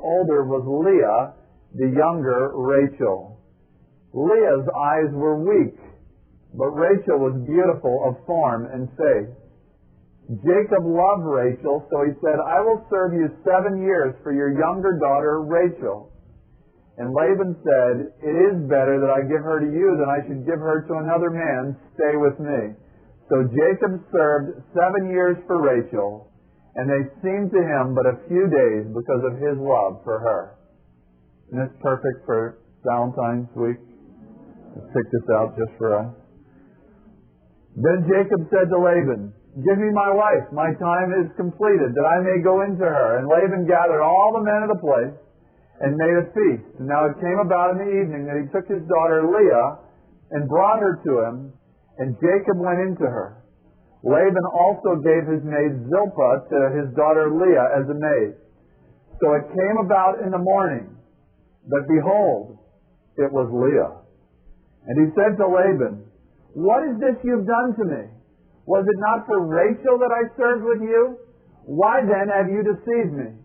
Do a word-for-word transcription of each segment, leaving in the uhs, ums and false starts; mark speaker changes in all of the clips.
Speaker 1: older was Leah, the younger Rachel. Leah's eyes were weak, but Rachel was beautiful of form and face. Jacob loved Rachel, so he said, I will serve you seven years for your younger daughter Rachel. And Laban said, it is better that I give her to you than I should give her to another man. Stay with me. So Jacob served seven years for Rachel, and they seemed to him but a few days because of his love for her. Isn't this perfect for Valentine's week? Let's pick this out just for us. Then Jacob said to Laban, give me my wife. My time is completed, that I may go into her. And Laban gathered all the men of the place and made a feast. And now it came about in the evening that he took his daughter Leah and brought her to him, and Jacob went into her. Laban also gave his maid Zilpah to his daughter Leah as a maid. So it came about in the morning that, behold, it was Leah. And he said to Laban, what is this you've done to me? Was it not for Rachel that I served with you? Why then have you deceived me?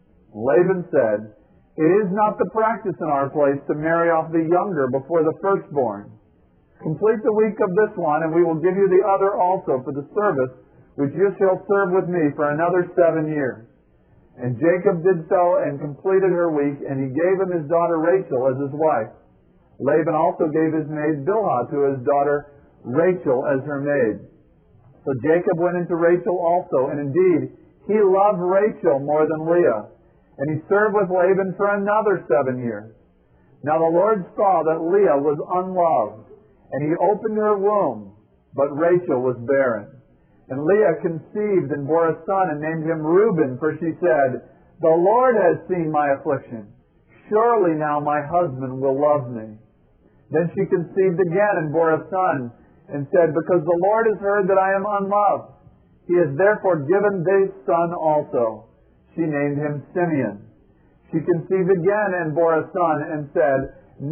Speaker 1: Laban said, it is not the practice in our place to marry off the younger before the firstborn. Complete the week of this one, and we will give you the other also for the service which you shall serve with me for another seven years. And Jacob did so and completed her week, and he gave him his daughter Rachel as his wife. Laban also gave his maid Bilhah to his daughter Rachel as her maid. So Jacob went into Rachel also, and indeed, he loved Rachel more than Leah. And he served with Laban for another seven years. Now the Lord saw that Leah was unloved, and he opened her womb, but Rachel was barren. And Leah conceived and bore a son and named him Reuben, for she said, the Lord has seen my affliction. Surely now my husband will love me. Then she conceived again and bore a son, and said, because the Lord has heard that I am unloved, he has therefore given this son also. She named him Simeon. She conceived again and bore a son, and said,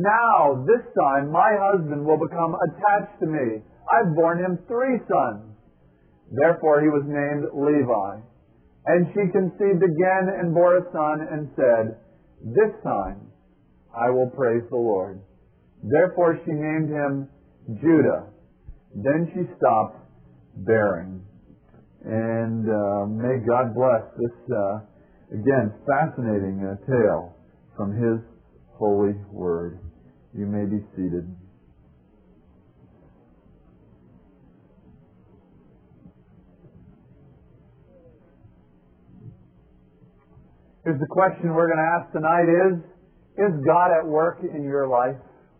Speaker 1: now this time my husband will become attached to me. I've borne him three sons. Therefore he was named Levi. And she conceived again and bore a son, and said, this time I will praise the Lord. Therefore she named him Judah. Then she stopped bearing. And uh, may God bless this, uh, again, fascinating uh, tale from His holy word. You may be seated. Here's the question we're going to ask tonight is, is God at work in your life?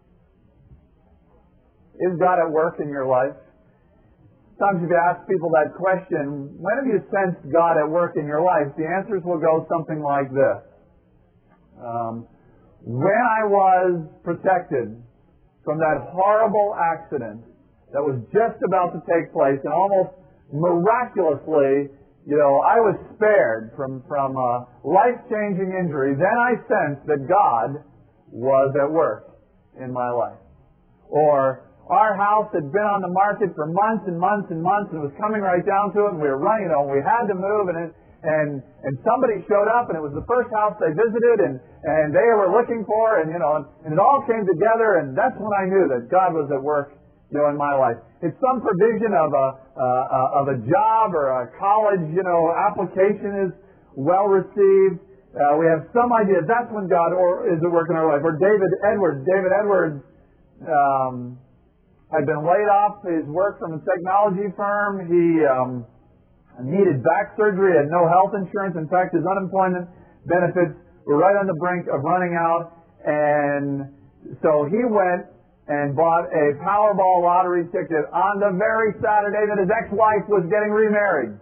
Speaker 1: Is God at work in your life? Sometimes if you ask people that question, when have you sensed God at work in your life? The answers will go something like this. Um, when I was protected from that horrible accident that was just about to take place, and almost miraculously, you know, I was spared from, from a life-changing injury, then I sensed that God was at work in my life. Or our house had been on the market for months and months and months, and it was coming right down to it, and we were running, you know, and we had to move, and it, and and somebody showed up, and it was the first house they visited, and, and they were looking for, and, you know, and, and it all came together, and that's when I knew that God was at work, you know, in my life. It's some provision of a, uh, of a job or a college, you know, application is well received. Uh, we have some idea that's when God or is at work in our life. Or David Edwards. David Edwards um, had been laid off his work from a technology firm. He um, needed back surgery, had no health insurance. In fact, his unemployment benefits were right on the brink of running out. And so he went and bought a Powerball lottery ticket on the very Saturday that his ex-wife was getting remarried.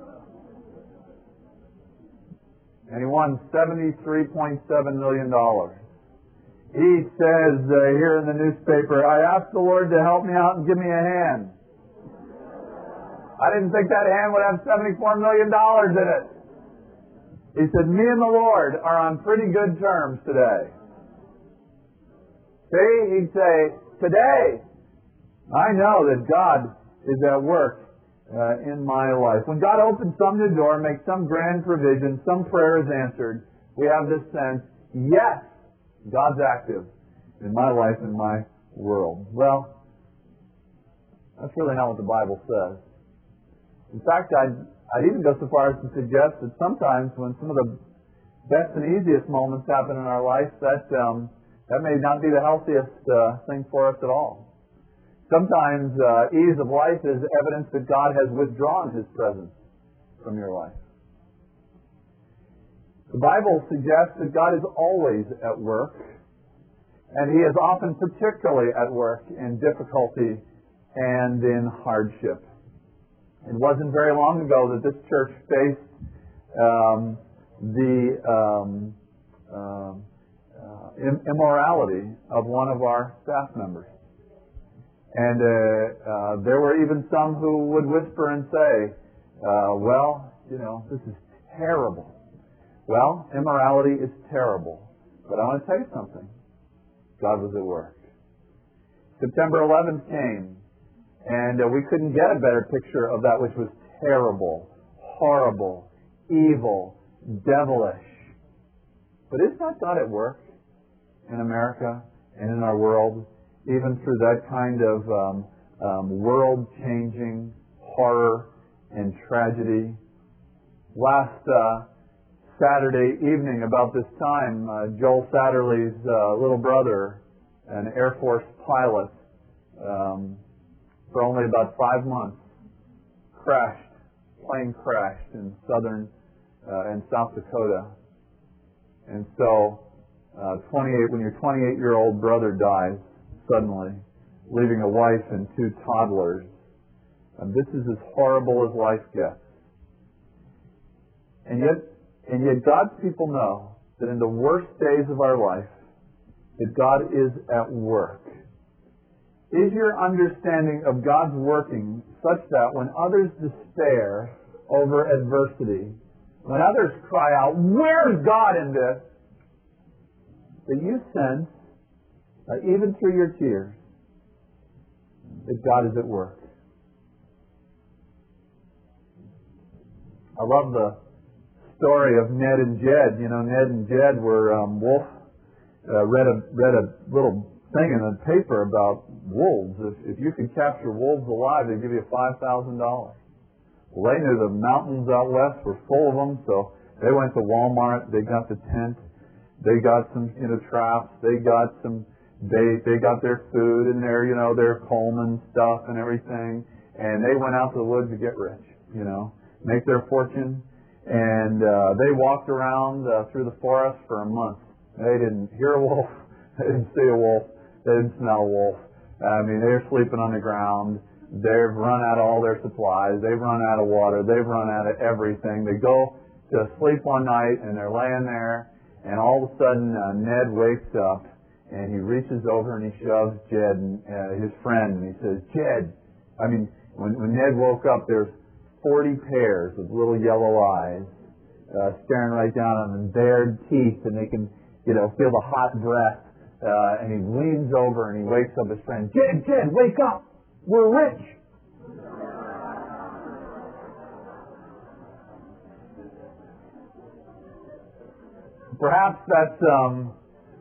Speaker 1: And he won seventy-three point seven million dollars. He says uh, here in the newspaper, I asked the Lord to help me out and give me a hand. I didn't think that hand would have seventy-four million dollars in it. He said, me and the Lord are on pretty good terms today. See, he'd say, today, I know that God is at work uh, in my life. When God opens some new door, makes some grand provision, some prayer is answered, we have this sense, yes, God's active in my life, in my world. Well, that's really not what the Bible says. In fact, I'd, I'd even go so far as to suggest that sometimes when some of the best and easiest moments happen in our life, that um, that may not be the healthiest uh, thing for us at all. Sometimes uh, ease of life is evidence that God has withdrawn His presence from your life. The Bible suggests that God is always at work, and He is often particularly at work in difficulty and in hardship. It wasn't very long ago that this church faced um, the um, uh, uh, immorality of one of our staff members. And uh, uh, there were even some who would whisper and say, uh, well, you know, this is terrible. Well, immorality is terrible. But I want to tell you something. God was at work. September eleventh came, and uh, we couldn't get a better picture of that which was terrible, horrible, evil, devilish. But is not God at work in America and in our world, even through that kind of um, um, world-changing horror and tragedy? Last uh, Saturday evening, about this time, uh, Joel Satterley's uh, little brother, an Air Force pilot, um, for only about five months, crashed, plane crashed in southern uh, in South Dakota. And so, uh, twenty-eight, when your twenty-eight-year-old brother dies suddenly, leaving a wife and two toddlers, and this is as horrible as life gets. And yet, and yet God's people know that in the worst days of our life, that God is at work. Is your understanding of God's working such that when others despair over adversity, when others cry out, where's God in this? That you sense, uh, even through your tears, that God is at work. I love the story of Ned and Jed. You know, Ned and Jed were um, wolf. Uh, read a read a little thing in the paper about wolves. If, if you could capture wolves alive, they'd give you five thousand dollars. Well, they knew the mountains out west were full of them, so they went to Walmart. They got the tent. They got some, you know, traps. They got some bait. They got their food and their, you know, their Coleman stuff and everything. And they went out to the woods to get rich, you know, make their fortune. And uh, they walked around uh, through the forest for a month. They didn't hear a wolf. They didn't see a wolf. They didn't smell a wolf. I mean, they're sleeping on the ground. They've run out of all their supplies. They've run out of water. They've run out of everything. They go to sleep one night, and they're laying there, and all of a sudden, uh, Ned wakes up, and he reaches over and he shoves Jed, and, uh, his friend, and he says, Jed, I mean, when, when Ned woke up, there's forty pairs of little yellow eyes uh, staring right down on them, bared teeth, and they can, you know, feel the hot breath. Uh, and he leans over and he wakes up his friend. Jed, Jed, wake up! We're rich! Perhaps that's um,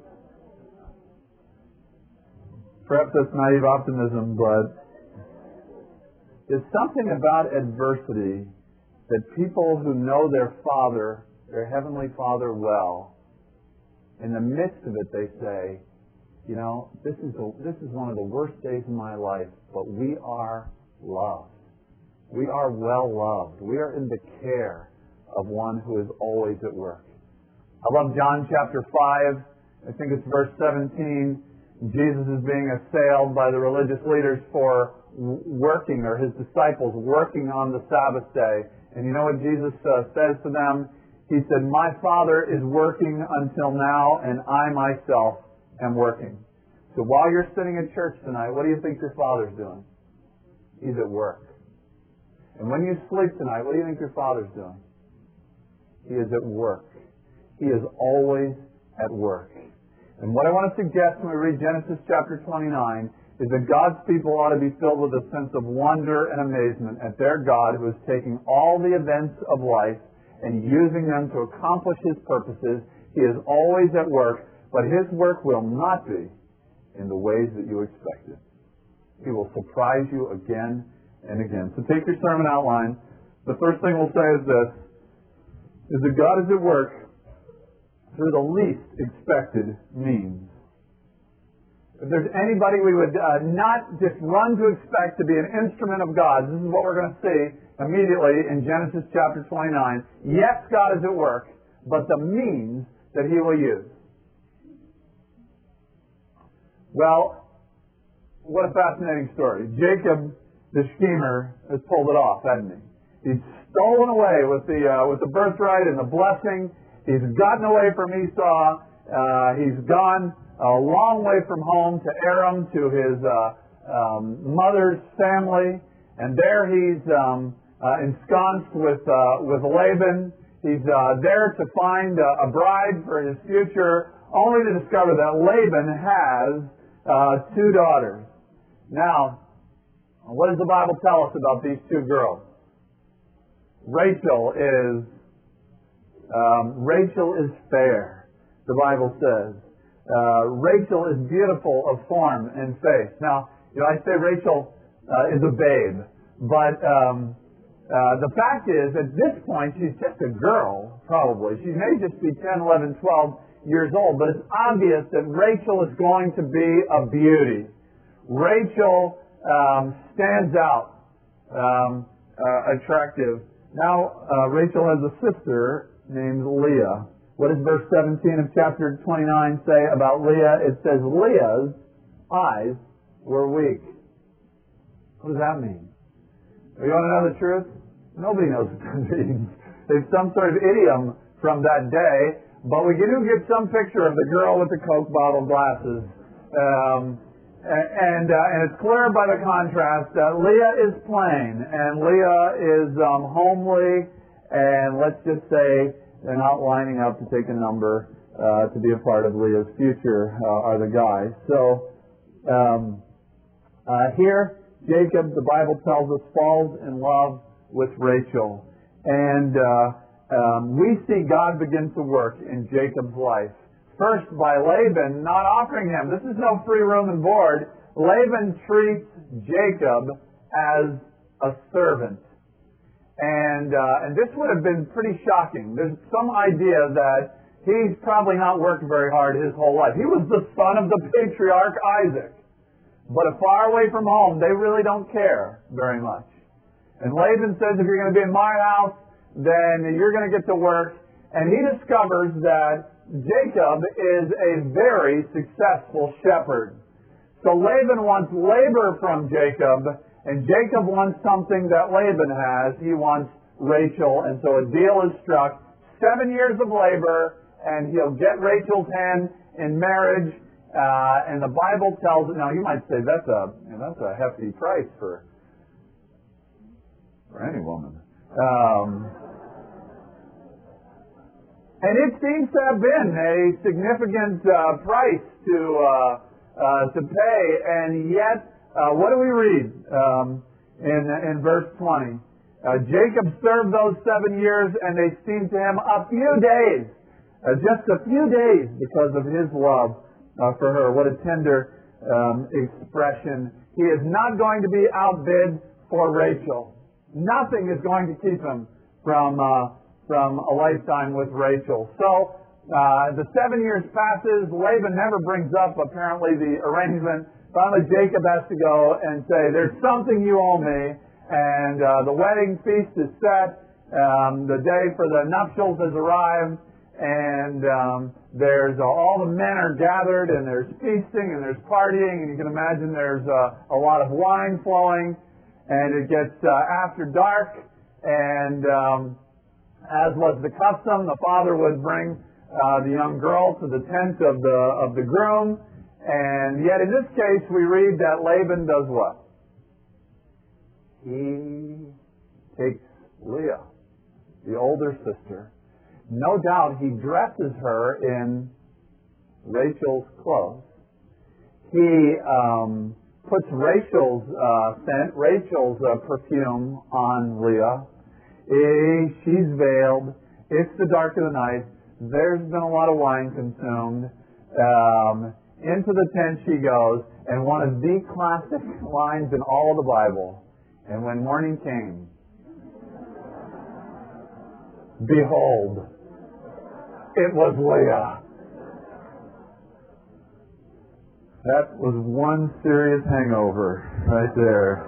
Speaker 1: perhaps that's naive optimism, but there's something about adversity that people who know their Father, their Heavenly Father well, in the midst of it they say, you know, this is a, this is one of the worst days of my life, but we are loved. We are well loved. We are in the care of one who is always at work. I love John chapter five. I think it's verse seventeen. Jesus is being assailed by the religious leaders for working, or his disciples working on the Sabbath day. And you know what Jesus uh, says to them? He said, my Father is working until now, and I myself am working. So while you're sitting at church tonight, what do you think your Father's doing? He's at work. And when you sleep tonight, what do you think your Father's doing? He is at work. He is always at work. And what I want to suggest when we read Genesis chapter twenty-nine is that God's people ought to be filled with a sense of wonder and amazement at their God who is taking all the events of life and using them to accomplish His purposes, He is always at work, but His work will not be in the ways that you expected. He will surprise you again and again. So take your sermon outline. The first thing we'll say is this, is that God is at work through the least expected means. If there's anybody we would uh, not just run to expect to be an instrument of God, this is what we're going to see immediately in Genesis chapter twenty-nine. Yes, God is at work, but the means that He will use. Well, what a fascinating story. Jacob, the schemer, has pulled it off, hasn't he? He's stolen away with the uh, with the birthright and the blessing. He's gotten away from Esau. Uh, he's gone a long way from home to Aram, to his uh, um, mother's family, and there he's um, uh, ensconced with uh, with Laban. He's uh, there to find uh, a bride for his future, only to discover that Laban has uh, two daughters. Now, what does the Bible tell us about these two girls? Rachel is um, Rachel is fair, the Bible says. Uh, Rachel is beautiful of form and face. Now, you know, I say Rachel uh, is a babe, but um, uh, the fact is, at this point, she's just a girl, probably. She may just be ten, eleven, twelve years old, but it's obvious that Rachel is going to be a beauty. Rachel um, stands out, um, uh, attractive. Now, uh, Rachel has a sister named Leah. What does verse seventeen of chapter twenty-nine say about Leah? It says, Leah's eyes were weak. What does that mean? You want to know the truth? Nobody knows what that means. It's some sort of idiom from that day, but we do get some picture of the girl with the Coke bottle glasses. Um, and, uh, and it's clear by the contrast that Leah is plain, and Leah is um, homely, and let's just say they're not lining up to take a number uh, to be a part of Leah's future, uh, are the guys. So um, uh, here, Jacob, the Bible tells us, falls in love with Rachel. And uh, um, we see God begin to work in Jacob's life. First, by Laban not offering him. This is no free room and board. Laban treats Jacob as a servant. And uh, and this would have been pretty shocking. There's some idea that he's probably not worked very hard his whole life. He was the son of the patriarch Isaac. But far away from home, they really don't care very much. And Laban says, if you're going to be in my house, then you're going to get to work. And he discovers that Jacob is a very successful shepherd. So Laban wants labor from Jacob, and Jacob wants something that Laban has. He wants Rachel, and so a deal is struck. Seven years of labor, and he'll get Rachel's hand in marriage. Uh, and the Bible tells it. Now, you might say that's a you know, that's a hefty price for for any woman. Um, and it seems to have been a significant uh, price to uh, uh, to pay, and yet. Uh, what do we read um, in, in verse twenty? Uh, Jacob served those seven years, and they seemed to him a few days, uh, just a few days, because of his love uh, for her. What a tender um, expression. He is not going to be outbid for Rachel. Nothing is going to keep him from uh, from a lifetime with Rachel. So uh, the seven years passes. Laban never brings up, apparently, the arrangement. Finally, Jacob has to go and say, there's something you owe me. And uh, the wedding feast is set. Um, the day for the nuptials has arrived. And um, there's uh, all the men are gathered, and there's feasting, and there's partying. And you can imagine there's uh, a lot of wine flowing. And it gets uh, after dark. And um, as was the custom, the father would bring uh, the young girl to the tent of the of the groom. And yet in this case we read that Laban does what? He takes Leah, the older sister. No doubt he dresses her in Rachel's clothes. He um, puts Rachel's uh, scent, Rachel's uh, perfume on Leah. She's veiled. It's the dark of the night. There's been a lot of wine consumed. Um, into the tent she goes, and one of the classic lines in all of the Bible, and when morning came, behold, it was Leah. That was one serious hangover right there.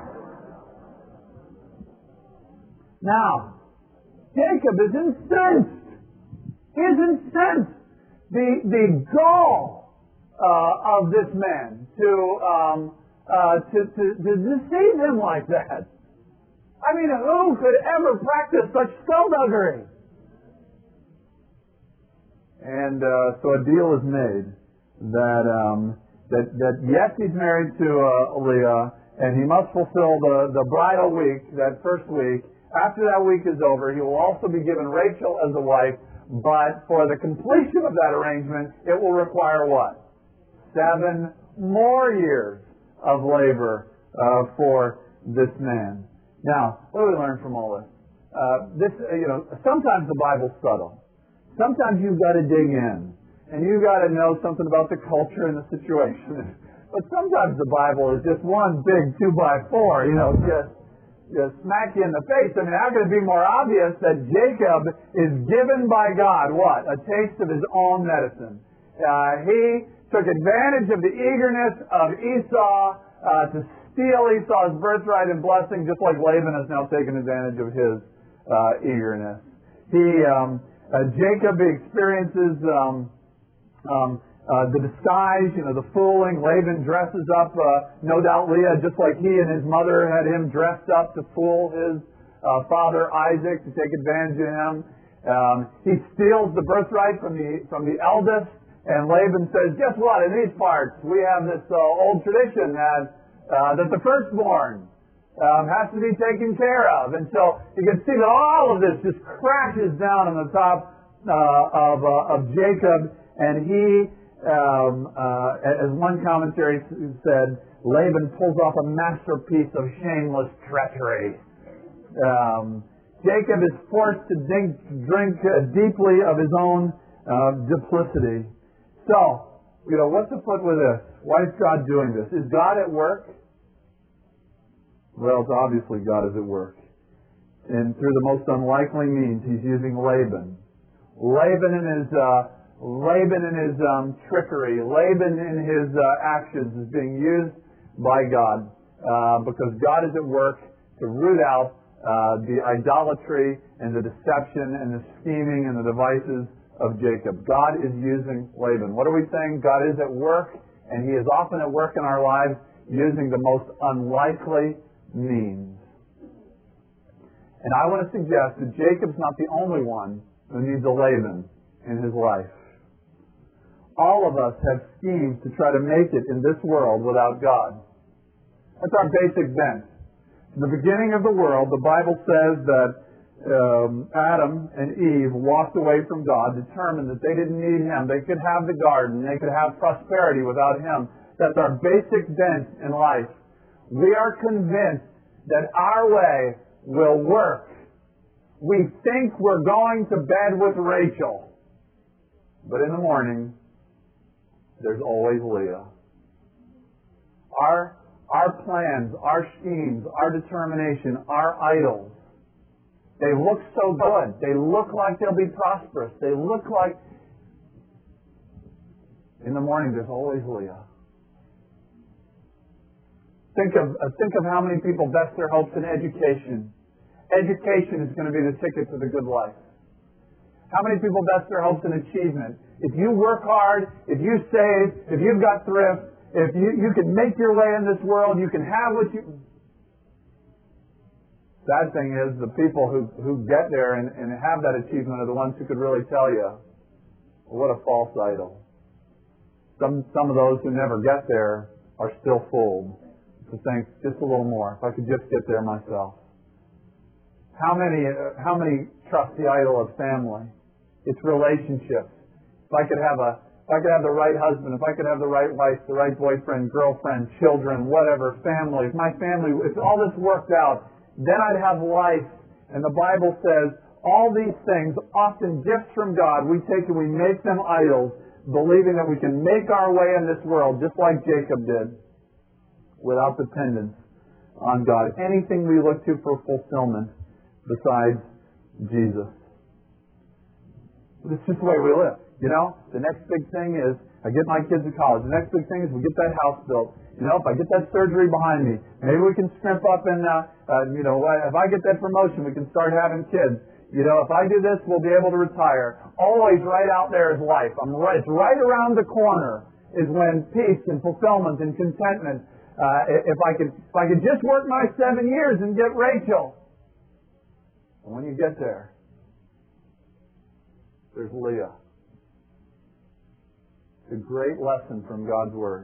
Speaker 1: Now, Jacob is incensed. He is incensed. The, the gall uh, of this man to, um, uh, to, to, to deceive him like that. I mean, who could ever practice such skullduggery? And uh, so a deal is made that, um, that, that yes, he's married to uh, Leah, and he must fulfill the, the bridal week, that first week. After that week is over, he will also be given Rachel as a wife, but for the completion of that arrangement, it will require what? Seven more years of labor uh, for this man. Now, what do we learn from all this? Uh, this, uh, you know, sometimes the Bible's subtle. Sometimes you've got to dig in, and you've got to know something about the culture and the situation. But sometimes the Bible is just one big two by four, you know, just just smack you in the face. I mean, how could it be more obvious that Jacob is given by God, what? A taste of his own medicine. Uh, he took advantage of the eagerness of Esau uh, to steal Esau's birthright and blessing, just like Laban has now taken advantage of his uh, eagerness. He, um, uh, Jacob experiences um, um, Uh, the disguise, you know, the fooling. Laban dresses up, uh, no doubt Leah, just like he and his mother had him dressed up to fool his uh, father Isaac, to take advantage of him. Um, he steals the birthright from the from the eldest, and Laban says, guess what, in these parts we have this uh, old tradition that, uh, that the firstborn um, has to be taken care of. And so you can see that all of this just crashes down on the top uh, of, uh, of Jacob, and he Um, uh, as one commentary said, Laban pulls off a masterpiece of shameless treachery. Um, Jacob is forced to drink, drink uh, deeply of his own uh, duplicity. So, you know, what's afoot with this? Why is God doing this? Is God at work? Well, it's obviously God is at work. And through the most unlikely means, He's using Laban. Laban in his uh, Laban in his um, trickery, Laban in his uh, actions is being used by God uh, because God is at work to root out uh, the idolatry and the deception and the scheming and the devices of Jacob. God is using Laban. What are we saying? God is at work, and He is often at work in our lives using the most unlikely means. And I want to suggest that Jacob's not the only one who needs a Laban in his life. All of us have schemes to try to make it in this world without God. That's our basic bent. In the beginning of the world, the Bible says that um, Adam and Eve walked away from God, determined that they didn't need Him. They could have the garden. They could have prosperity without Him. That's our basic bent in life. We are convinced that our way will work. We think we're going to bed with Rachel. But in the morning, there's always Leah. Our, our plans, our schemes, our determination, our idols, they look so good. They look like they'll be prosperous. They look like... In the morning, there's always Leah. Think of, uh, think of how many people vest their hopes in education. Education is going to be the ticket to the good life. How many people vest their hopes in achievement? If you work hard, if you save, if you've got thrift, if you, you can make your way in this world, you can have what you... Sad thing is, the people who, who get there and, and have that achievement are the ones who could really tell you, well, what a false idol. Some, some of those who never get there are still fooled. To think, just a little more, if I could just get there myself. How many, uh, how many trust the idol of family? It's relationships. If I could have a, if I could have the right husband, if I could have the right wife, the right boyfriend, girlfriend, children, whatever, family, if my family, if all this worked out, then I'd have life. And the Bible says, All these things, often gifts from God, we take and we make them idols, believing that we can make our way in this world just like Jacob did, without dependence on God. Anything we look to for fulfillment besides Jesus. It's just the way we live, you know? The next big thing is, I get my kids to college. The next big thing is we get that house built. You know, if I get that surgery behind me, maybe we can scrimp up and, uh, uh, you know, if I get that promotion, we can start having kids. You know, if I do this, we'll be able to retire. Always right out there is life. I'm right, it's right around the corner is when peace and fulfillment and contentment. Uh, if I could, if I could just work my seven years and get Rachel. And when you get there, there's Leah. It's a great lesson from God's Word.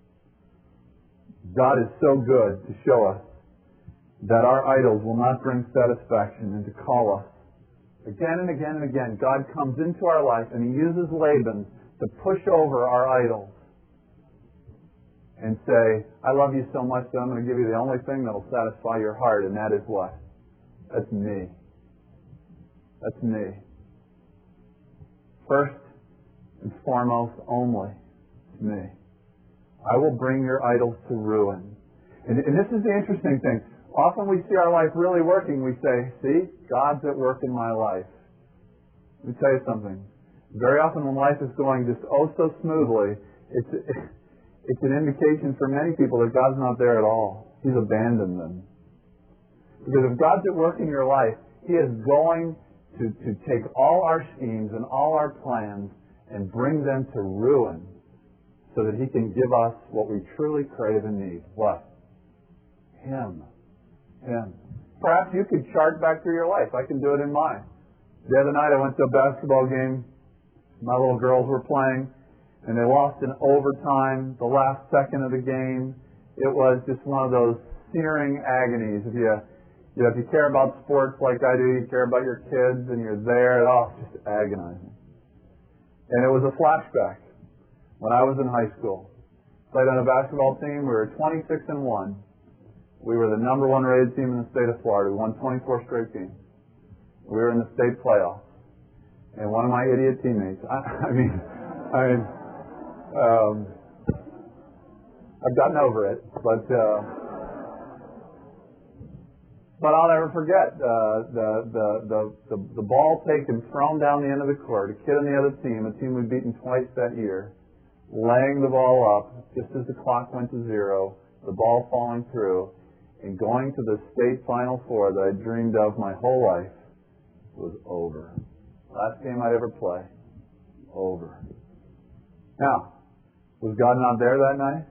Speaker 1: God is so good to show us that our idols will not bring satisfaction, and to call us again and again and again. God comes into our life and He uses Laban to push over our idols and say, I love you so much that I'm going to give you the only thing that will satisfy your heart, and that is what? That's me. That's me. First and foremost, only me. I will bring your idols to ruin. And, and this is the interesting thing. Often we see our life really working. We say, see, God's at work in my life. Let me tell you something. Very often when life is going just oh so smoothly, it's, it's an indication for many people that God's not there at all. He's abandoned them. Because if God's at work in your life, He is going to, to take all our schemes and all our plans and bring them to ruin so that He can give us what we truly crave and need. What? Him. Him. Perhaps you could chart back through your life. I can do it in mine. The other night I went to a basketball game. My little girls were playing, and they lost in overtime, the last second of the game. It was just one of those searing agonies. If you You know, if you care about sports like I do, you care about your kids, and you're there, oh, it's just agonizing. And it was a flashback. When I was in high school, played on a basketball team, we were twenty-six and one. We were the number one rated team in the state of Florida. We won twenty-four straight games. We were in the state playoffs. And one of my idiot teammates, I, I mean, I mean, um, I've gotten over it, but... Uh, But I'll never forget uh, the, the, the, the, the ball taken, thrown down the end of the court, a kid on the other team, a team we'd beaten twice that year, laying the ball up just as the clock went to zero, the ball falling through, and going to the state Final Four that I dreamed of my whole life was over. Last game I'd ever play. Over. Now, was God not there that night?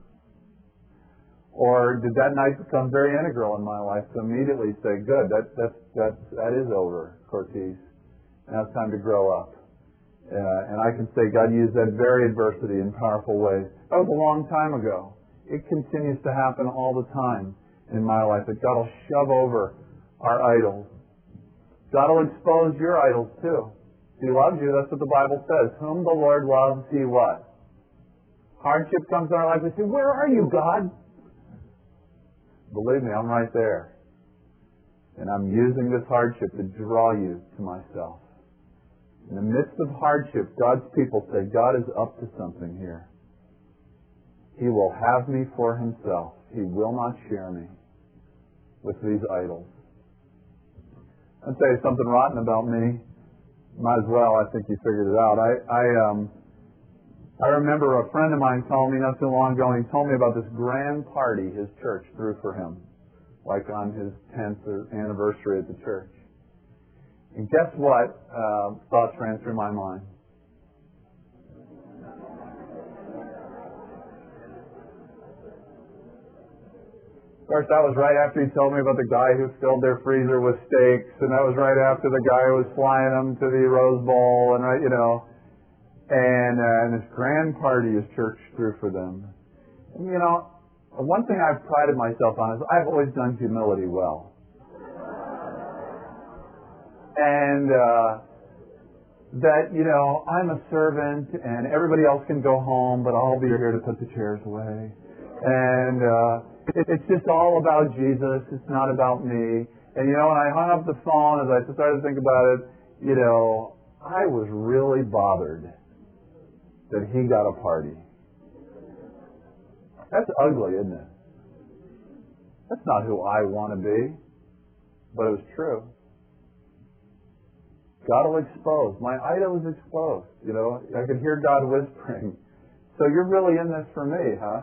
Speaker 1: Or did that night become very integral in my life to immediately say, good, that, that, that, that is over, Cortez. Now it's time to grow up. Uh, and I can say God used that very adversity in powerful ways. That was a long time ago. It continues to happen all the time in my life, that God will shove over our idols. God will expose your idols too. He loves you, that's what the Bible says. Whom the Lord loves, He what? Hardship comes in our life, we say, where are you, God? Believe me, I'm right there. And I'm using this hardship to draw you to myself. In the midst of hardship, God's people say, God is up to something here. He will have me for Himself. He will not share me with these idols. I'll tell you something rotten about me. Might as well, I think you figured it out. I, I, um, I remember a friend of mine told me not too long ago, and he told me about this grand party his church threw for him, like on his tenth anniversary at the church. And guess what uh, thoughts ran through my mind? Of course, that was right after he told me about the guy who filled their freezer with steaks, and that was right after the guy who was flying them to the Rose Bowl, and right, you know, and, uh, and this grand party his church threw for them. And, you know, one thing I've prided myself on is I've always done humility well. And uh, that, you know, I'm a servant and everybody else can go home, but I'll be here to put the chairs away. And uh, it, it's just all about Jesus. It's not about me. And, you know, when I hung up the phone, as I started to think about it, you know, I was really bothered that he got a party. That's ugly, isn't it? That's not who I want to be. But it was true. God will expose. My idol is exposed. You know, I could hear God whispering. So you're really in this for me, huh?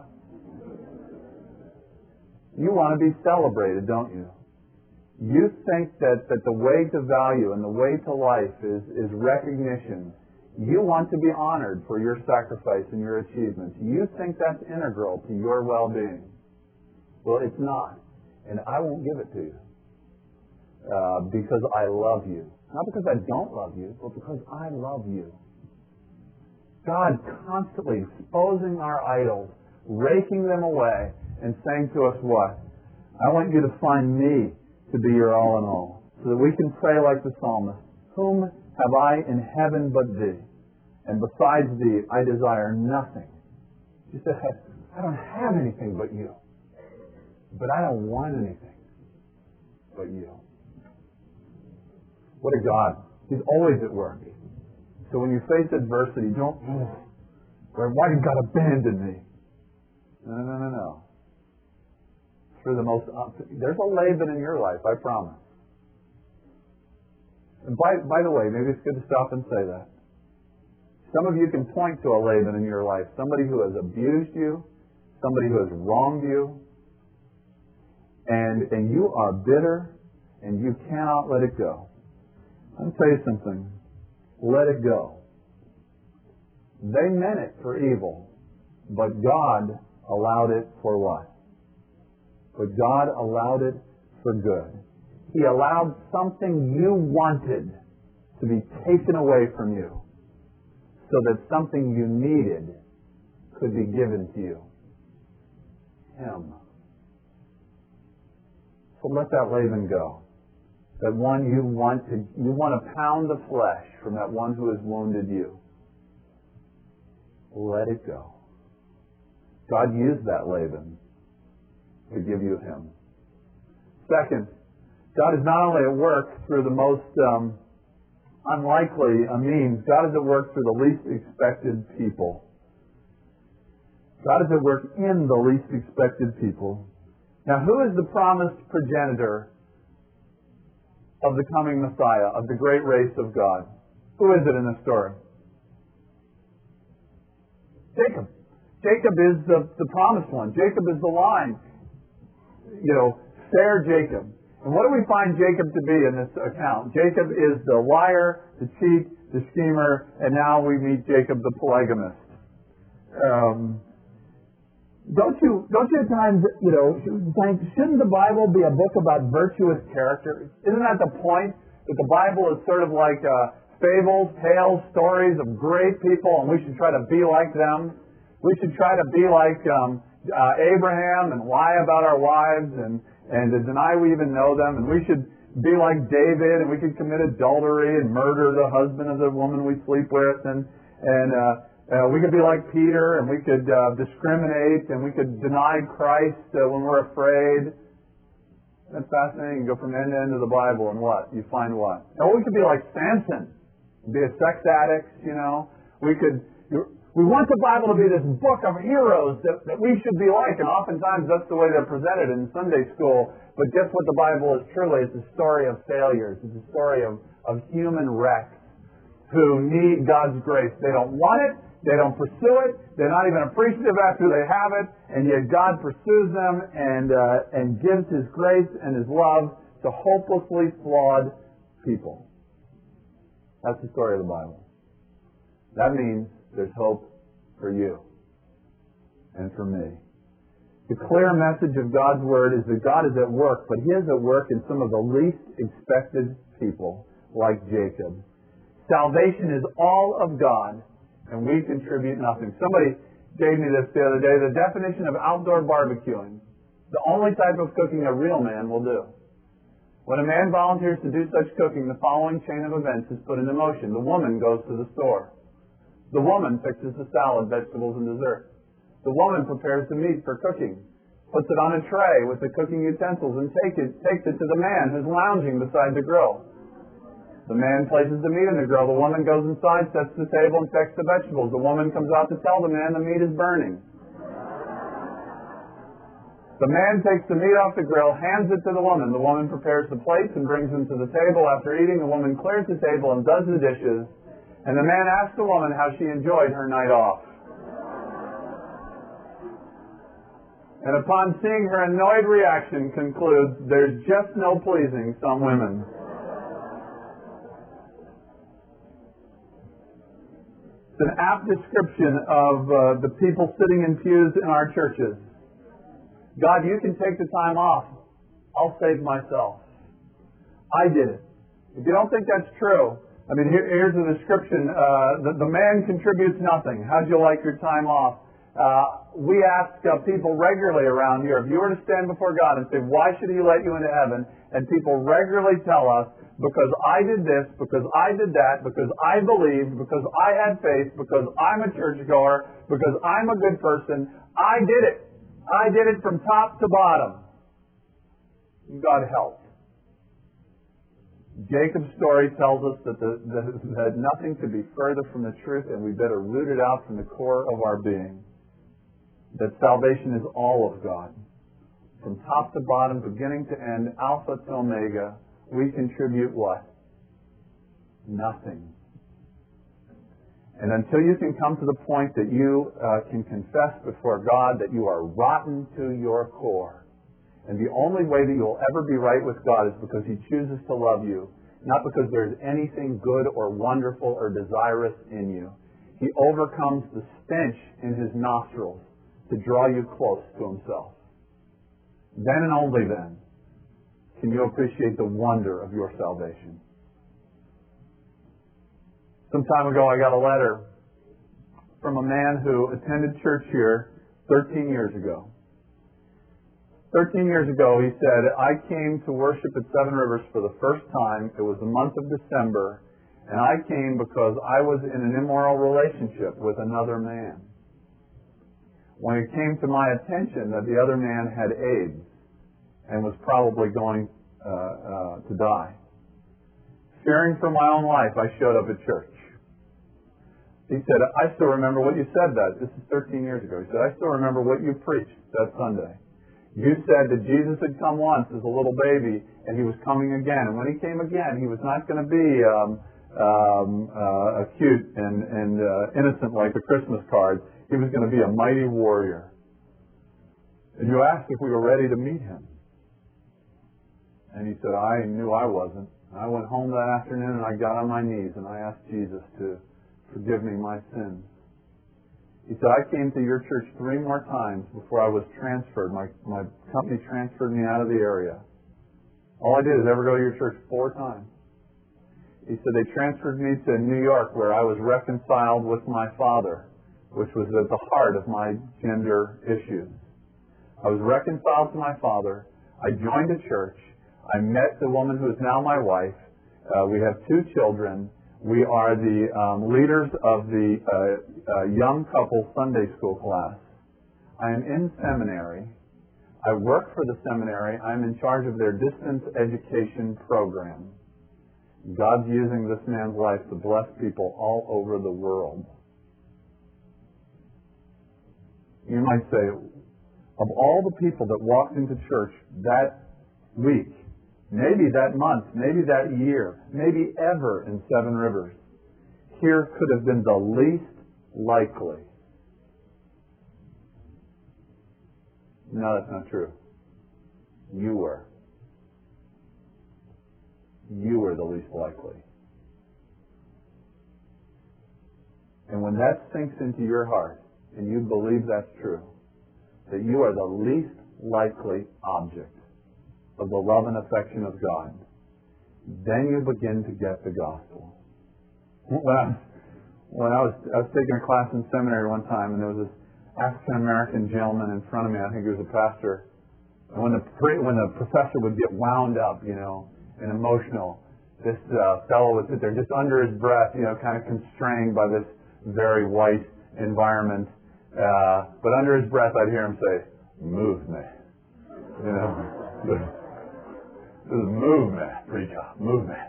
Speaker 1: You want to be celebrated, don't you? You think that, that the way to value and the way to life is, is recognition. You want to be honored for your sacrifice and your achievements. You think that's integral to your well-being. Well, it's not. And I won't give it to you. Uh, because I love you. Not because I don't love you, but because I love you. God constantly exposing our idols, raking them away, and saying to us what? I want you to find me to be your all in all. So that we can pray like the psalmist, whom have I in heaven but thee? And besides thee, I desire nothing. You said, I don't have anything but you. But I don't want anything but you. What a God. He's always at work. So when you face adversity, don't, oh, why did God abandon me? No, no, no, no. For the most, there's a Laban in your life, I promise. And by, by the way, maybe it's good to stop and say that. Some of you can point to a Laban in your life. Somebody who has abused you. Somebody who has wronged you. And, and you are bitter and you cannot let it go. I'll tell you something. Let it go. They meant it for evil, but God allowed it for what? But God allowed it for good. He allowed something you wanted to be taken away from you so that something you needed could be given to you. Him. So let that Laban go. That one you want to, you want to pound the flesh from that one who has wounded you. Let it go. God used that Laban to give you him. Second, God is not only at work through the most um, unlikely means, God is at work through the least expected people. God is at work in the least expected people. Now, who is the promised progenitor of the coming Messiah, of the great race of God? Who is it in the story? Jacob. Jacob is the, the promised one. Jacob is the line. You know, fair Jacob. And what do we find Jacob to be in this account? Jacob is the liar, the cheat, the schemer, and now we meet Jacob the polygamist. Um, don't you, don't you at times, you know, think, shouldn't the Bible be a book about virtuous character? Isn't that the point? That the Bible is sort of like uh, fables, tales, stories of great people, and we should try to be like them. We should try to be like um, uh, Abraham and lie about our wives and, and to deny we even know them. And we should be like David, and we could commit adultery and murder the husband of the woman we sleep with. And, and uh, uh, we could be like Peter, and we could uh, discriminate, and we could deny Christ uh, when we're afraid. That's fascinating. You go from end to end of the Bible, and what? You find what? Oh, we could be like Samson. Be a sex addict, you know. We could... We want the Bible to be this book of heroes that, that we should be like, and oftentimes that's the way they're presented in Sunday school. But guess what the Bible is truly? It's a story of failures. It's a story of, of human wrecks who need God's grace. They don't want it. They don't pursue it. They're not even appreciative after they have it. And yet God pursues them and, uh, and gives His grace and His love to hopelessly flawed people. That's the story of the Bible. That means there's hope for you and for me. The clear message of God's Word is that God is at work, but He is at work in some of the least expected people, like Jacob. Salvation is all of God, and we contribute nothing. Somebody gave me this the other day, the definition of outdoor barbecuing. The only type of cooking a real man will do. When a man volunteers to do such cooking, the following chain of events is put into motion. The woman goes to the store. The woman fixes the salad, vegetables, and dessert. The woman prepares the meat for cooking. puts it on a tray with the cooking utensils, and take it, takes it to the man who's lounging beside the grill. The man places the meat in the grill. The woman goes inside, sets the table, and checks the vegetables. The woman comes out to tell the man the meat is burning. The man takes the meat off the grill, hands it to the woman. The woman prepares the plates and brings them to the table. After eating, the woman clears the table and does the dishes. And the man asks the woman how she enjoyed her night off. And upon seeing her annoyed reaction, concludes, there's just no pleasing some women. It's an apt description of uh, the people sitting in pews in our churches. God, you can take the time off. I'll save myself. I did it. If you don't think that's true, I mean, here, here's a description. Uh, the, the man contributes nothing. How'd you like your time off? Uh, we ask uh, people regularly around here, if you were to stand before God and say, why should He let you into heaven? And people regularly tell us, because I did this, because I did that, because I believed, because I had faith, because I'm a churchgoer, because I'm a good person, I did it. I did it from top to bottom. God help. Jacob's story tells us that, the, the, that nothing could be further from the truth, and we better root it out from the core of our being. That salvation is all of God. From top to bottom, beginning to end, Alpha to Omega, we contribute what? Nothing. And until you can come to the point that you uh, can confess before God that you are rotten to your core, and the only way that you'll ever be right with God is because He chooses to love you, not because there's anything good or wonderful or desirous in you. He overcomes the stench in His nostrils to draw you close to Himself. Then and only then can you appreciate the wonder of your salvation. Some time ago, I got a letter from a man who attended church here thirteen years ago. thirteen years ago, he said, I came to worship at Seven Rivers for the first time. It was the month of December, and I came because I was in an immoral relationship with another man. When it came to my attention that the other man had AIDS and was probably going uh, uh, to die, fearing for my own life, I showed up at church. He said, I still remember what you said that. This is thirteen years ago. He said, I still remember what you preached that Sunday. You said that Jesus had come once as a little baby, and He was coming again. And when He came again, He was not going to be um, um, uh, cute and, and uh, innocent like the Christmas cards. He was going to be a mighty warrior. And you asked if we were ready to meet Him. And he said, I knew I wasn't. I went home that afternoon and I got on my knees and I asked Jesus to forgive me my sins. He said, I came to your church three more times before I was transferred. My, my company transferred me out of the area. All I did is ever go to your church four times. He said, they transferred me to New York where I was reconciled with my father, which was at the heart of my gender issues. I was reconciled to my father. I joined a church. I met the woman who is now my wife. Uh, we have two children. We are the um, leaders of the uh, uh, young couple Sunday school class. I am in seminary. I work for the seminary. I'm in charge of their distance education program. God's using this man's life to bless people all over the world. You might say, of all the people that walked into church that week, maybe that month, maybe that year, maybe ever in Seven Rivers, here could have been the least likely. No, that's not true. You were. You were the least likely. And when that sinks into your heart, and you believe that's true, that you are the least likely object of the love and affection of God, then you begin to get the gospel. When I was, when I was, I was taking a class in seminary one time, and there was this African-American gentleman in front of me. I think he was a pastor. And when the, when the professor would get wound up, you know, and emotional, this uh, fellow would sit there just under his breath, you know, kind of constrained by this very white environment. Uh, but under his breath, I'd hear him say, "Move me." You know, this is movement, preacher, movement.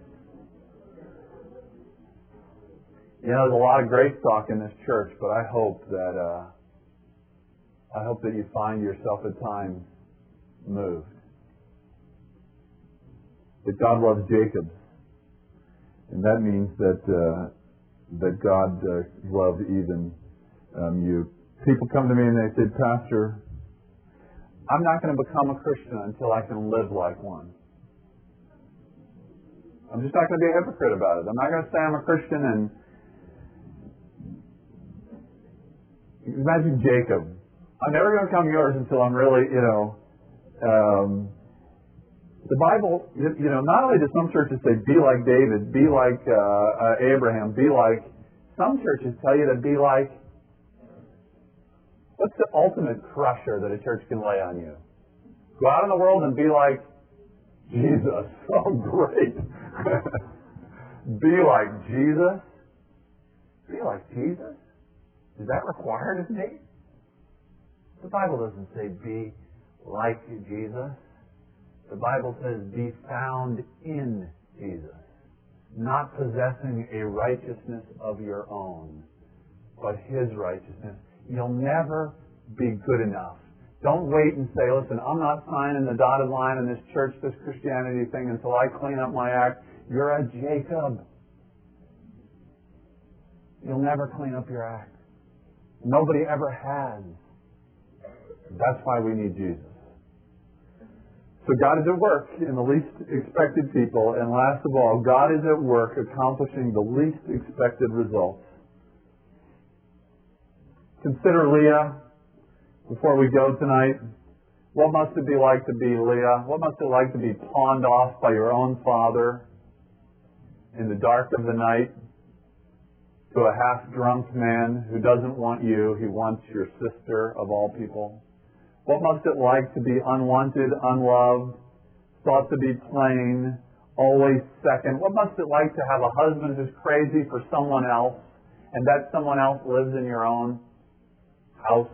Speaker 1: You know, there's a lot of grace talk in this church, but I hope that uh, I hope that you find yourself at times moved. That God loves Jacob, and that means that uh, that God uh, loved even um, you. People come to me and they say, Pastor, I'm not going to become a Christian until I can live like one. I'm just not going to be a hypocrite about it. I'm not going to say I'm a Christian and imagine Jacob. I'm never going to become yours until I'm really, you know, um, the Bible, you know, not only does some churches say be like David, be like uh, uh, Abraham, be like, some churches tell you to be like, what's the ultimate crusher that a church can lay on you? Go out in the world and be like Jesus. Oh, great. Be like Jesus? Be like Jesus? Is that required of me? The Bible doesn't say be like Jesus. The Bible says be found in Jesus, not possessing a righteousness of your own, but His righteousness. You'll never be good enough. Don't wait and say, listen, I'm not signing the dotted line in this church, this Christianity thing until I clean up my act. You're a Jacob. You'll never clean up your act. Nobody ever has. That's why we need Jesus. So God is at work in the least expected people, and last of all, God is at work accomplishing the least expected results. Consider Leah before we go tonight. What must it be like to be Leah? What must it like to be pawned off by your own father in the dark of the night to a half-drunk man who doesn't want you, he wants your sister of all people? What must it like to be unwanted, unloved, thought to be plain, always second? What must it like to have a husband who's crazy for someone else, and that someone else lives in your own house?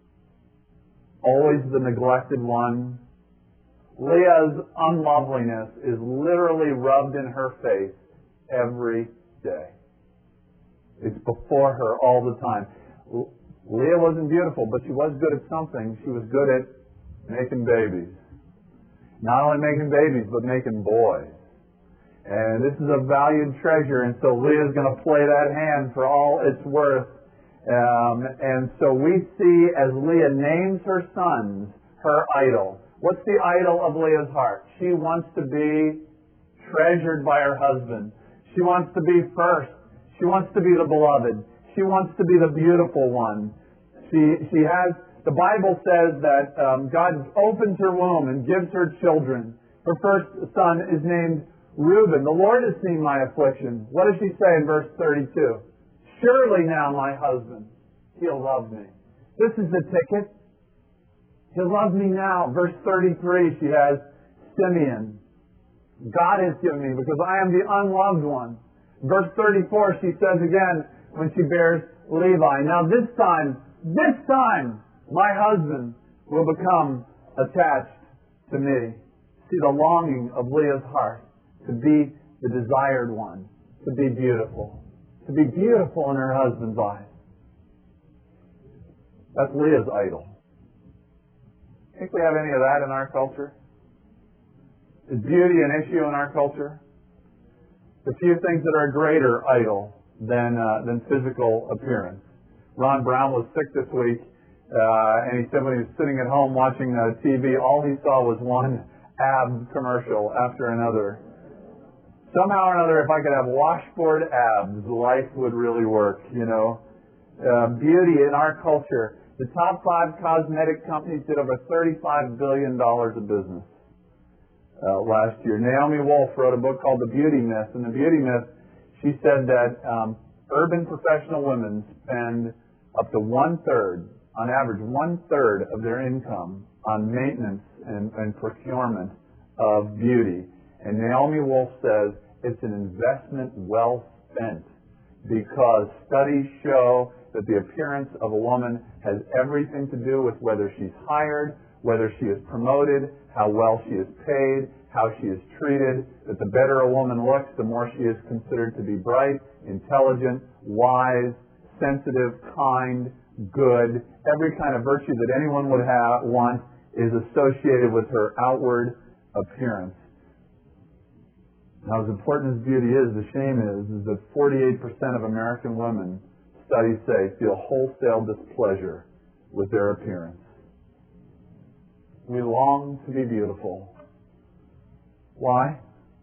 Speaker 1: Always the neglected one. Leah's unloveliness is literally rubbed in her face every day. It's before her all the time. Leah wasn't beautiful, but she was good at something. She was good at making babies. Not only making babies, but making boys. And this is a valued treasure, and so Leah's going to play that hand for all it's worth. Um, and so we see as Leah names her sons her idol. What's the idol of Leah's heart? She wants to be treasured by her husband. She wants to be first. She wants to be the beloved. She wants to be the beautiful one. She she has, the Bible says that um, God opens her womb and gives her children. Her first son is named Reuben. The Lord has seen my affliction. What does she say in verse thirty-two? Surely now my husband, he'll love me. This is the ticket. He'll love me now. Verse thirty-three, she has Simeon. God has given me because I am the unloved one. Verse thirty-four, she says again when she bears Levi. Now this time, this time, my husband will become attached to me. See the longing of Leah's heart to be the desired one, to be beautiful. To be beautiful in her husband's eyes. That's Leah's idol. Think we have any of that in our culture? Is beauty an issue in our culture? The few things that are a greater idol than uh, than physical appearance. Ron Brown was sick this week, uh, and he said when he was sitting at home watching uh, T V, all he saw was one ab commercial after another. Somehow or another, if I could have washboard abs, life would really work, you know. Uh, beauty in our culture. The top five cosmetic companies did over thirty-five billion dollars of business uh, last year. Naomi Wolf wrote a book called The Beauty Myth. And The Beauty Myth, she said that um, urban professional women spend up to one-third, on average, one-third of their income on maintenance and, and procurement of beauty. And Naomi Wolf says it's an investment well spent because studies show that the appearance of a woman has everything to do with whether she's hired, whether she is promoted, how well she is paid, how she is treated, that the better a woman looks, the more she is considered to be bright, intelligent, wise, sensitive, kind, good. Every kind of virtue that anyone would have, want is associated with her outward appearance. Now, as important as beauty is, the shame is, is that forty-eight percent of American women, studies say, feel wholesale displeasure with their appearance. We long to be beautiful. Why?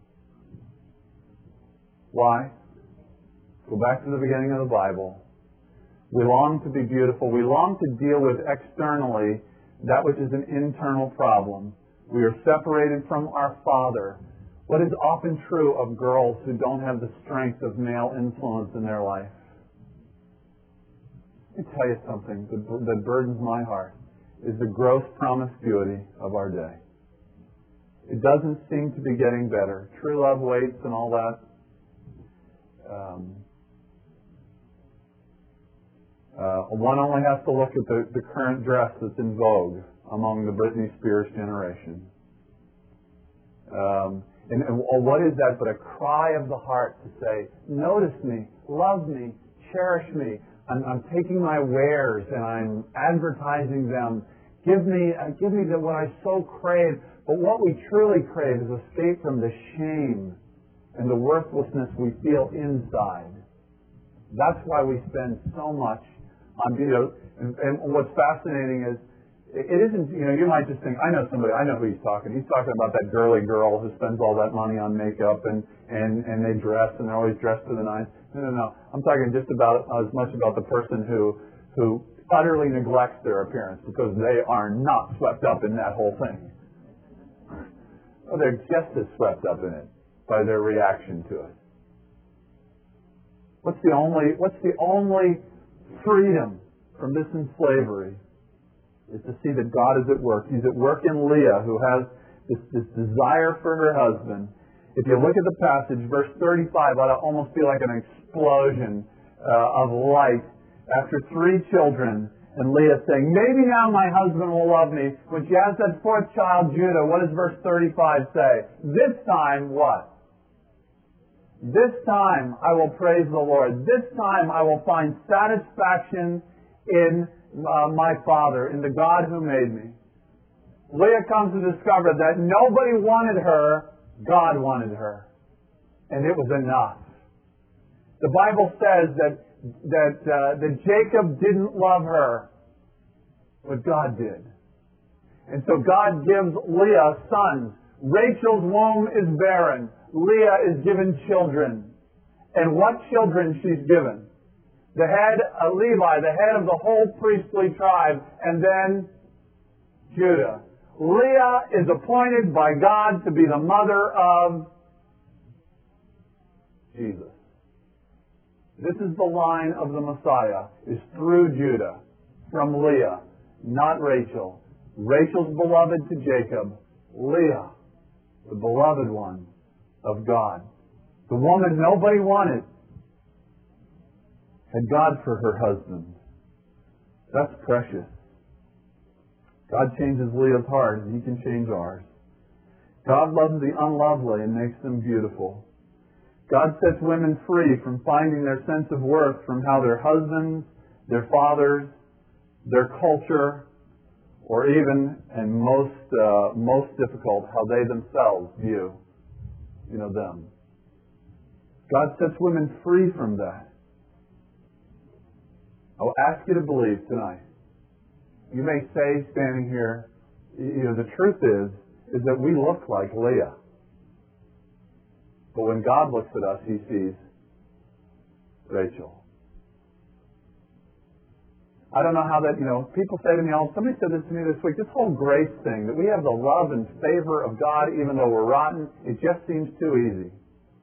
Speaker 1: Why? Go back to the beginning of the Bible. We long to be beautiful. We long to deal with externally that which is an internal problem. We are separated from our Father. What is often true of girls who don't have the strength of male influence in their life? Let me tell you something that, that burdens my heart, is the gross promiscuity of our day. It doesn't seem to be getting better. True love waits and all that. Um, uh, one only has to look at the, the current dress that's in vogue among the Britney Spears generation. Um, and, and what is that but a cry of the heart to say, notice me, love me, cherish me. I'm, I'm taking my wares and I'm advertising them. Give me, uh, give me the, what I so crave. But what we truly crave is escape from the shame and the worthlessness we feel inside. That's why we spend so much on, you know, and, and what's fascinating is, it isn't, you know, you might just think, I know somebody, I know who he's talking. He's talking about that girly girl who spends all that money on makeup and, and, and they dress and they're always dressed to the nines. No, no, no. I'm talking just about as much about the person who, who utterly neglects their appearance because they are not swept up in that whole thing. Well, they're just as swept up in it by their reaction to it. What's the only, what's the only freedom from this slavery? Is to see that God is at work. He's at work in Leah, who has this, this desire for her husband. If you look at the passage, verse thirty-five ought to almost be like an explosion uh, of light. After three children, and Leah saying, maybe now my husband will love me. When she has that fourth child, Judah, what does verse thirty-five say? This time, what? This time I will praise the Lord. This time I will find satisfaction in Uh, my Father, in the God who made me. Leah comes to discover that nobody wanted her, God wanted her. And it was enough. The Bible says that that, uh, that Jacob didn't love her, but God did. And so God gives Leah sons. Rachel's womb is barren. Leah is given children. And what children she's given? The head of Levi, the head of the whole priestly tribe, and then Judah. Leah is appointed by God to be the mother of Jesus. This is the line of the Messiah, is through Judah, from Leah, not Rachel. Rachel's beloved to Jacob. Leah, the beloved one of God. The woman nobody wanted, had God for her husband. That's precious. God changes Leah's heart, and He can change ours. God loves the unlovely and makes them beautiful. God sets women free from finding their sense of worth from how their husbands, their fathers, their culture, or even, and most uh, most difficult, how they themselves view, you know, them. God sets women free from that. I'll ask you to believe tonight. You may say, standing here, you know, the truth is, is that we look like Leah. But when God looks at us, He sees Rachel. I don't know how that, you know, people say to me, oh, somebody said this to me this week, this whole grace thing, that we have the love and favor of God even though we're rotten, it just seems too easy.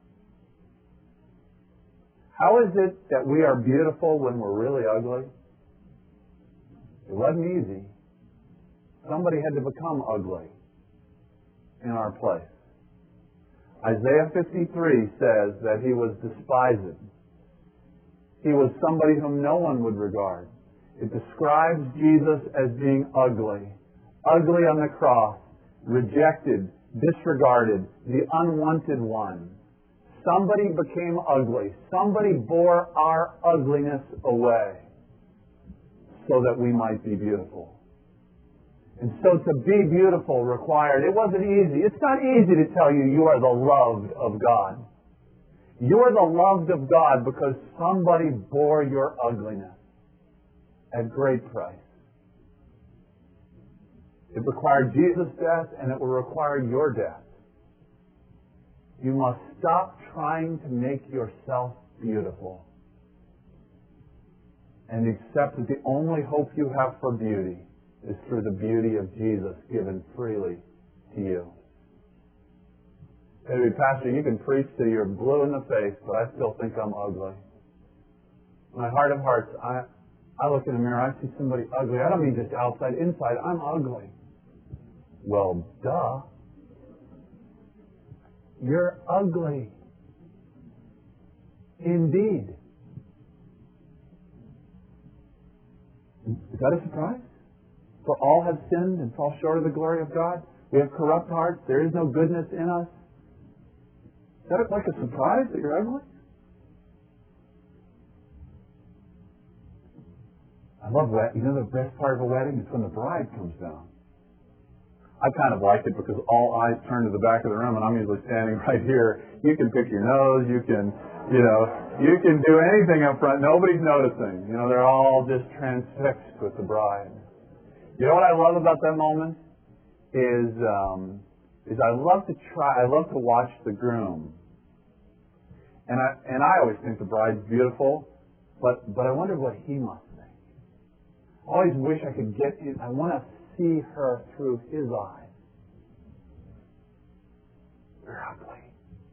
Speaker 1: How is it that we are beautiful when we're really ugly? It wasn't easy. Somebody had to become ugly in our place. Isaiah fifty-three says that He was despised. He was somebody whom no one would regard. It describes Jesus as being ugly. ugly on the cross, rejected, disregarded, the unwanted one. Somebody became ugly. Somebody bore our ugliness away so that we might be beautiful. And so to be beautiful required, it wasn't easy. It's not easy to tell you you are the loved of God. You are the loved of God because somebody bore your ugliness at great price. It required Jesus' death, and it will require your death. You must stop trying to make yourself beautiful and accept that the only hope you have for beauty is through the beauty of Jesus given freely to you. Maybe, Pastor, you can preach till you're blue in the face, but I still think I'm ugly. My heart of hearts, I, I look in the mirror, I see somebody ugly. I don't mean just outside, inside. I'm ugly. Well, duh. You're ugly. Indeed. Is that a surprise? For all have sinned and fall short of the glory of God. We have corrupt hearts. There is no goodness in us. Is that like a surprise that you're ugly? I love that. You know the best part of a wedding is when the bride comes down. I kind of like it because all eyes turn to the back of the room and I'm usually standing right here. You can pick your nose. You can, you know, you can do anything up front. Nobody's noticing. You know, they're all just transfixed with the bride. You know what I love about that moment is um, is I love to try. I love to watch the groom, and I and I always think the bride's beautiful, but but I wonder what he must think. I always wish I could get in. I want to see her through his eyes. You're ugly,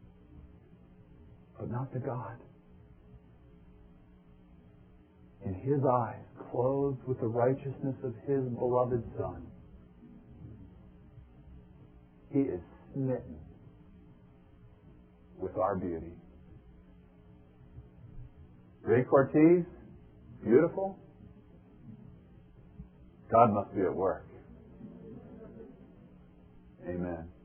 Speaker 1: but not to God. In his eyes, clothed with the righteousness of his beloved Son, he is smitten with our beauty. Ray Cortez, beautiful. God must be at work. Amen.